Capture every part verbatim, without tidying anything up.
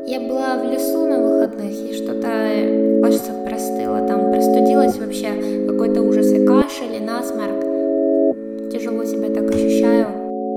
Я была в лесу на выходных и что-то, кажется, простыла. Там простудилась вообще. Какой-то ужас. И кашель, и насморк. Тяжело себя так ощущаю.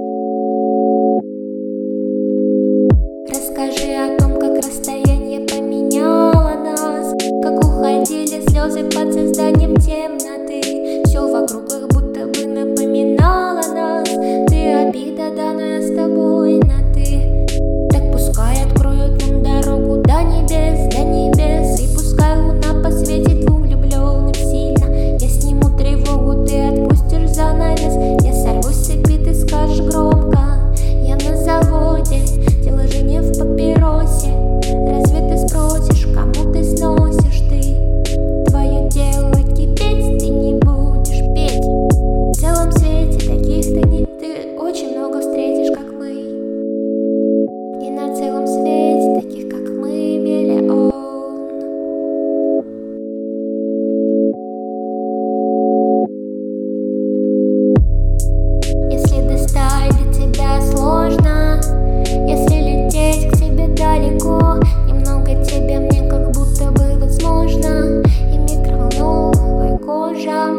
Расскажи о том, как расстояние поменяло нас, как уходили слезы под созданием темноты. Все вокруг как будто бы напоминало нас. Ты обида, да, но я с тобой на ты. Так пускай откроют нам дорогу до небес, до небес. И пускай луна посветит двум влюбленным сильно. Я сниму тревогу, ты отпустишь занавес. Я сорвусь с цепи, ты скажешь громко: я на заводе, дело же не в папиросе. Разве ты спросишь, кому ты сносишь ты? Твое дело кипеть, ты не будешь петь. В целом свете таких ты не ты очень много встретишь, как мы. И на целом свете таких, как мы, миллион. Если достать до тебя сложно, если лететь к тебе далеко, немного тебя мне как будто бы возможно. И микроволновая кожа.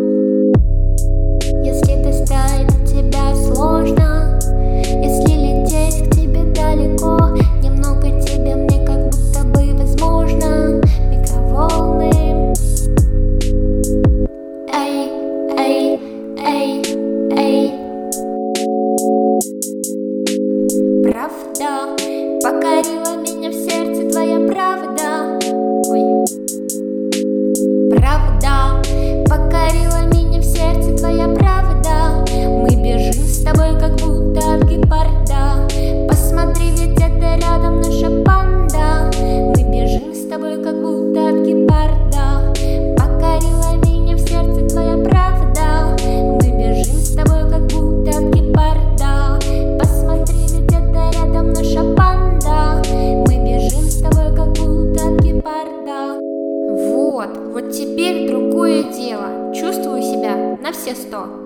Если достать до тебя сложно, если лететь к тебе далеко, немного тебя мне как будто бы возможно. Микроволны. Эй, эй, эй, эй. Правда покорила меня в сердце, твоя правда. Ой. Правда покорила меня в сердце, твоя правда. Мы бежим с тобой как будто от гепарда. Посмотри, ведь это рядом наша банда. Мы бежим с тобой как будто от гепарда. Покорила меня в сердце, твоя правда. Мы бежим с тобой как будто от гепарда. Посмотри, ведь это рядом наша банда. Мы бежим с тобой как будто от гепарда. Вот, вот теперь другое дело. Чувствую себя на все сто.